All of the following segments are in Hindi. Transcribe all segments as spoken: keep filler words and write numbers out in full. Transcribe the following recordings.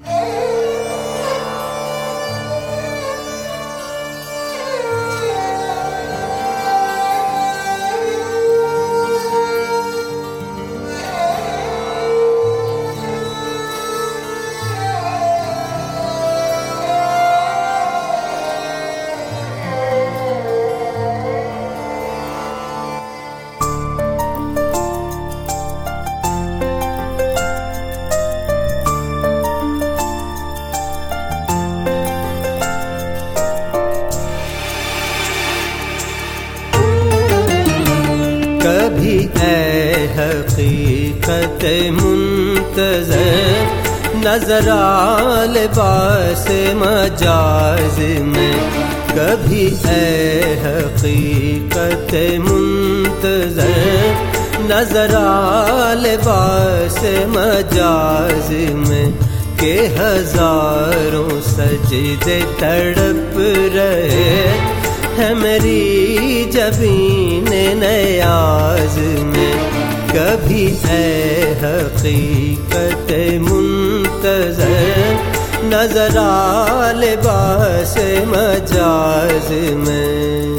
कभी ऐ हकीकत मुंतज़र नज़र आ लिबास मजाज में, कभी ऐ हकीकत मुंतज़र नज़र आ लिबास मजाज में, के हजारों सजदे तड़प रहे है मेरी जबीन नयाज में। कभी ऐ हकीकत मुंतज़र नज़र आ लिबास मजाज में।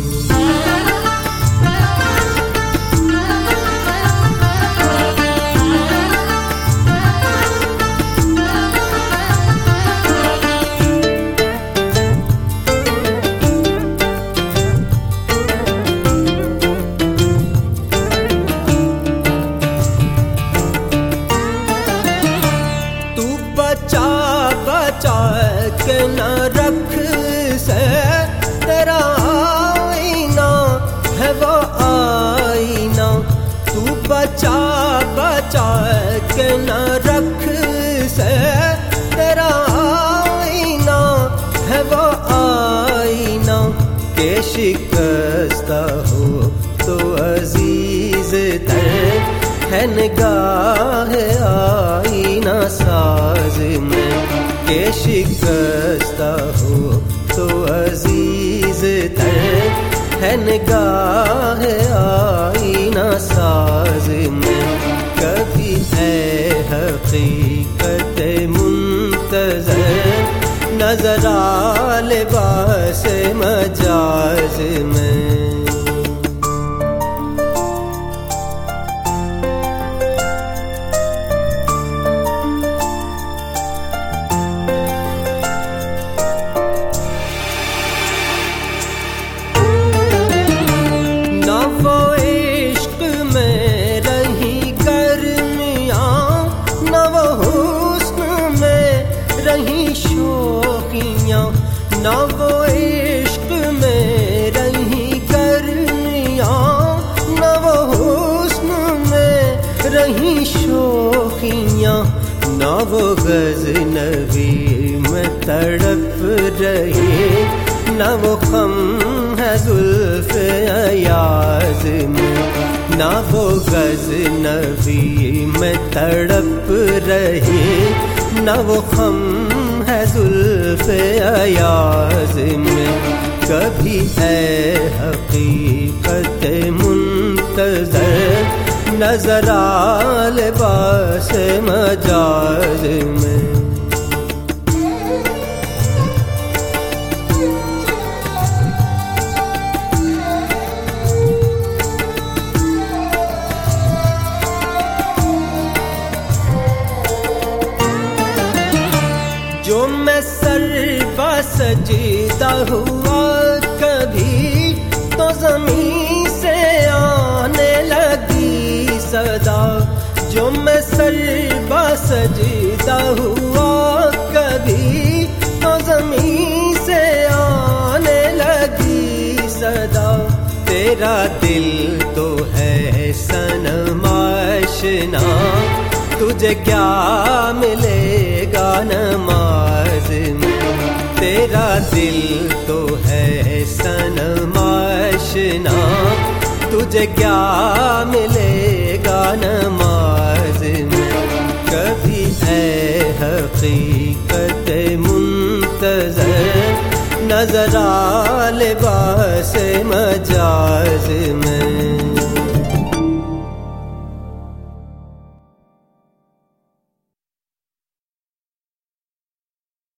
बचा बचा के न रख से तेरा आईना है वो आईना, तू बचा बचा के न रख से तेरा आईना है वो आईना, के शिकस्ता हो तो अजीज तर है निगाह आईना साज में, के शिकस्ता हो तो अजीज तर है निगाह आईना साज में। कभी ऐ हकीकत मुंतज़र नज़र आ लिबास मजाज में। ना वो इश्क में रही गर्मियाँ, ना वो हुस्न में रही शोखियाँ, ना वो गज़नवी में तड़प रही, ना वो खम है जुल्फ़ अयाज़ में, ना वो गज़नवी में तड़प रही, ना वो खम है जुल्फ़ अयाज़ में। कभी ऐ हकीकत मुंतज़र नज़र आ लिबास मजाज में। जो मैं सर्बा सजदा हुआ कभी तो ज़मीन से आने लगी सदा, जो मैं सर्बा सजदा हुआ कभी तो ज़मीन से आने लगी सदा। तेरा दिल तो है सनम आशिना, तुझे क्या मिलेगा नमाज में। तेरा दिल तो है सनम आशिना, तुझे क्या मिलेगा नमाज में। कभी ऐ हकीकत मुंतज़र नज़र आ लिबास मजाज में।